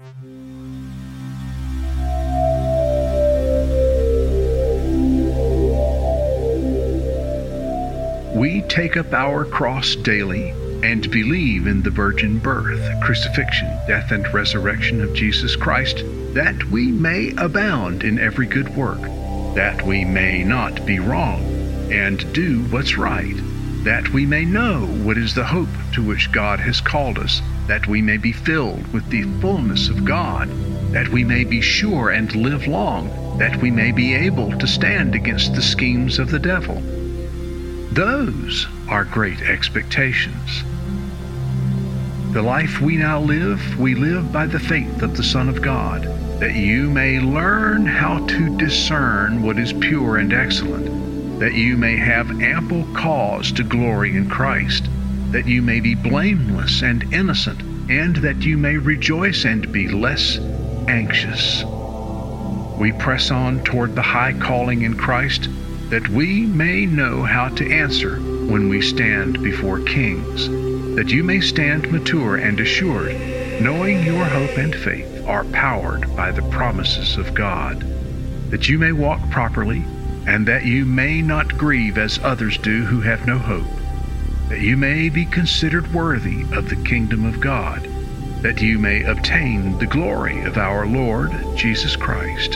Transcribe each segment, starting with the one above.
We take up our cross daily and believe in the virgin birth, crucifixion, death, and resurrection of Jesus Christ, that we may abound in every good work, that we may not be wrong, and do what's right, that we may know what is the hope to which God has called us, that we may be filled with the fullness of God, that we may be sure and live long, that we may be able to stand against the schemes of the devil. Those are great expectations. The life we now live, we live by the faith of the Son of God, that you may learn how to discern what is pure and excellent, that you may have ample cause to glory in Christ, that you may be blameless and innocent, and that you may rejoice and be less anxious. We press on toward the high calling in Christ, that we may know how to answer when we stand before kings, that you may stand mature and assured, knowing your hope and faith are powered by the promises of God, that you may walk properly, and that you may not grieve as others do who have no hope, that you may be considered worthy of the kingdom of God, that you may obtain the glory of our Lord Jesus Christ.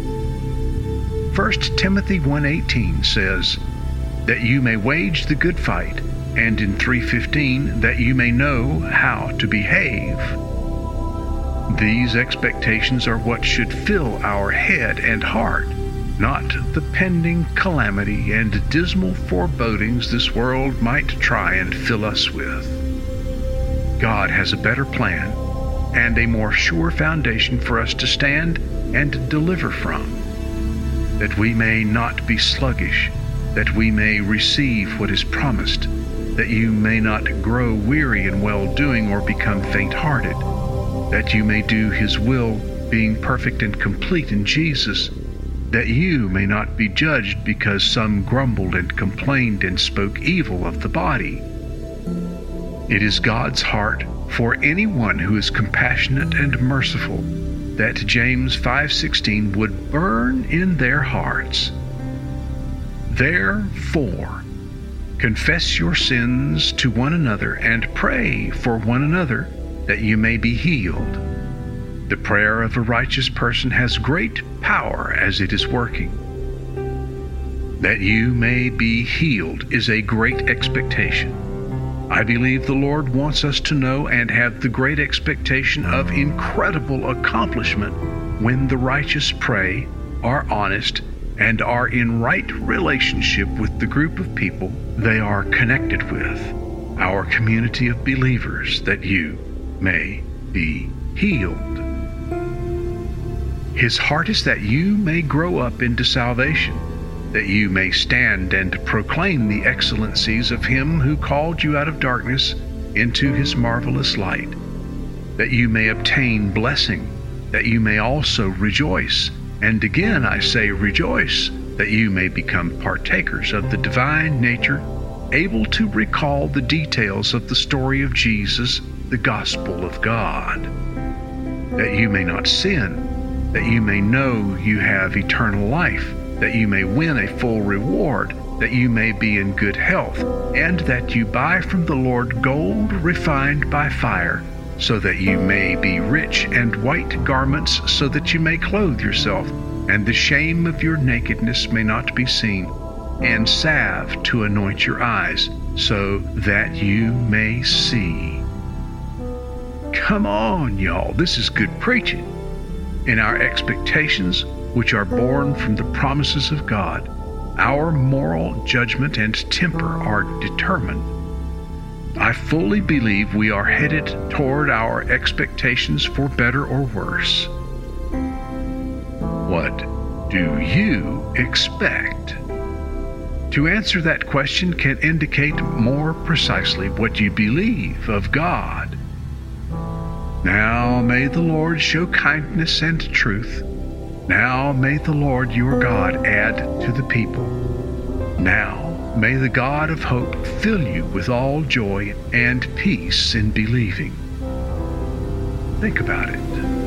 1 Timothy 1:18 says, that you may wage the good fight, and in 3:15, that you may know how to behave. These expectations are what should fill our head and heart, not the pending calamity and dismal forebodings this world might try and fill us with. God has a better plan and a more sure foundation for us to stand and deliver from, that we may not be sluggish, that we may receive what is promised, that you may not grow weary in well-doing or become faint-hearted, that you may do his will, being perfect and complete in Jesus, that you may not be judged because some grumbled and complained and spoke evil of the body. It is God's heart for anyone who is compassionate and merciful, that James 5:16 would burn in their hearts. Therefore, confess your sins to one another and pray for one another that you may be healed. The prayer of a righteous person has great power as it is working. That you may be healed is a great expectation. I believe the Lord wants us to know and have the great expectation of incredible accomplishment when the righteous pray, are honest, and are in right relationship with the group of people they are connected with, our community of believers, that you may be healed. His heart is that you may grow up into salvation, that you may stand and proclaim the excellencies of him who called you out of darkness into his marvelous light, that you may obtain blessing, that you may also rejoice, and again I say rejoice, that you may become partakers of the divine nature, able to recall the details of the story of Jesus, the gospel of God, that you may not sin, that you may know you have eternal life, that you may win a full reward, that you may be in good health, and that you buy from the Lord gold refined by fire, so that you may be rich, and white garments, so that you may clothe yourself, and the shame of your nakedness may not be seen, and salve to anoint your eyes, so that you may see. Come on, y'all, this is good preaching. In our expectations, which are born from the promises of God, our moral judgment and temper are determined. I fully believe we are headed toward our expectations for better or worse. What do you expect? To answer that question can indicate more precisely what you believe of God. Now may the Lord show kindness and truth. Now may the Lord your God add to the people. Now may the God of hope fill you with all joy and peace in believing. Think about it.